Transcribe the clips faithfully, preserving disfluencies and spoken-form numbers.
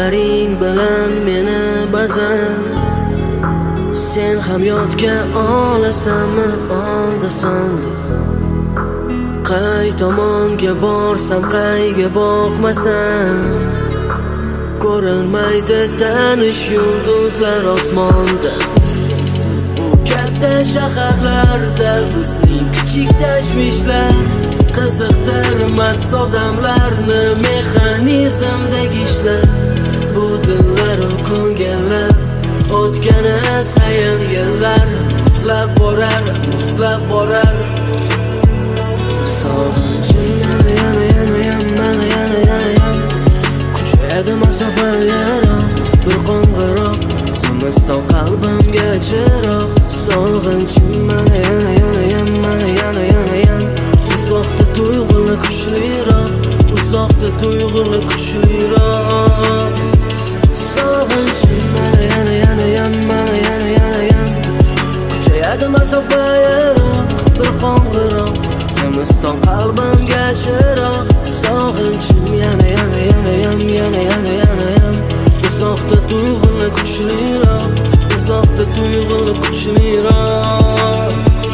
Ko'zlaring bilan meni ba'zan sen ham yodga olasanmi onda-sonda. Qay tomonga borsam qayga boqmasam ko'rinmaydi tanish yulduzlar osmonda. Bu katta shaharlarda bizning kichik tashvishlar qiziqtirmas odamlarni mexanizmdagi ishlar. Bu dillar u ko'ngillar o'tgani sayin yillar muzlab borar, muzlab borar. Sog'inchim yana yana yana yana yana yana yana kuchayadi masofa yaroq bir qo'ng'iroq zimiston qalbimga chiroq. Sog'inchim mana yana yana yana yana yana yana uzoqda tuyg'uni kuchliroq, uzoqda tuyg'uni kuchliroq. Sog'inchim mana yana yana yana yana yana yana kuchayadi masofa yaroq bir qo'ng'iroq zimiston qalbimga chiroq. Sog'inchim yana yana yana yana yana yana yana uzoqda tuyg'uni kuchliroq, uzoqda tuyg'uni kuchliroq.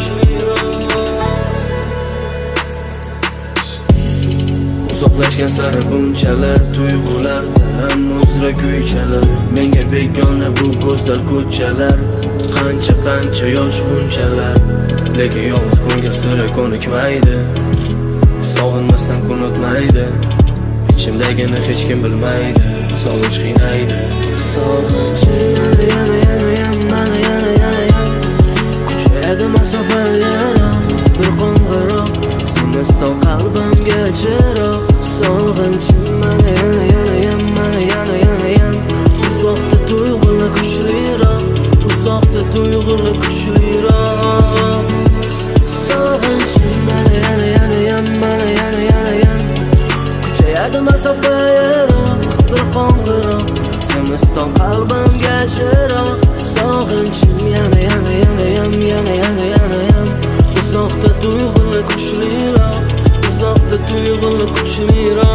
Uzoqlashgan sari bunchalar tuyg'ular dilim uzra kuychalar. Menga begona bu go'zal ko'chalar, qancha qancha yosh bunchalar. Lekin yolg'iz ko'ngil sira ko'nikmaydi, sog'inmasdan kun o'tmaydi. Ichimdagini hech kim bilmaydi, sog'inch qiynaydi. Sog'inchim yana yana yana yana yana yana kuchayadi masofa yaroq bir qo'ng'iroq zimiston qalbimga chiroq. Sog'inchim mana yana yana yana yana yana yana uzoqda tuyg'uni kuchliroq, uzoqda tuyg'uni kuchliroq. Sog'inchim mana yana yana yana yana yana yana kuchayadi masofa yaroq bir qo'ng'iroq zimiston qalbimga chiroq. Sog'inchim yana yana yana yana yana yana yana uzoqda tuyg'uni kuchliroq, uzoqda tuyg'uni kuchliroq.